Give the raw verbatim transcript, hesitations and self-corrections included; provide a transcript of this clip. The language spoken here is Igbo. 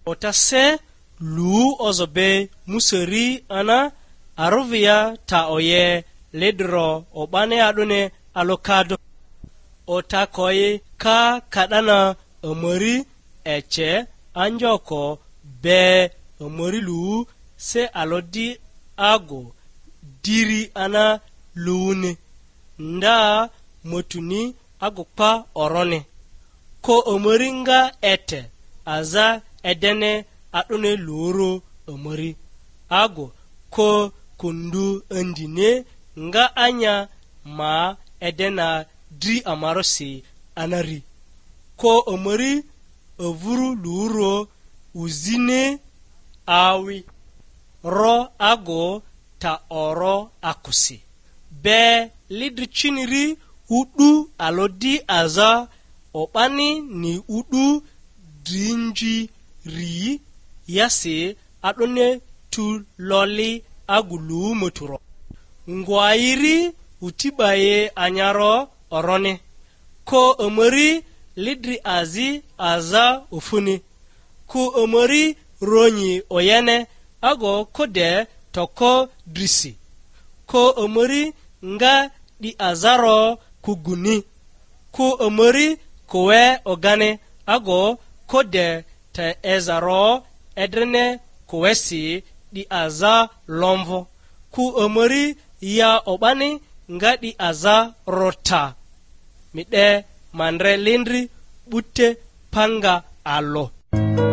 otase lu ozobe museri ana aruvia ta oye ledro obane adune alokado otakoye ka kadana omori eche anjoko be omori lu se alodi ago diri ana luune nda motuni agukpa orone ko omoringa ete aza edene adune luro omori ago ko kundu andine nga anya ma edena dri amarosi anari ko omori ovuru luro uzine awi ro ago ta oro akusi be lidri chiniri udu alodi aza opani ni udu drinji ri yase adone tu loli agulu moturo ngwairi utibaye anyaro orone ko omori lidri azi aza ofuni ku omori ronyi oyene ago kode toko drisi ko omori nga di azaro kuguni ku omori kowe ogane ago kode te ezaro edrene kowesi di aza lomvo ku omori ya obani nga di aza rota mide mandre lindri butte panga alo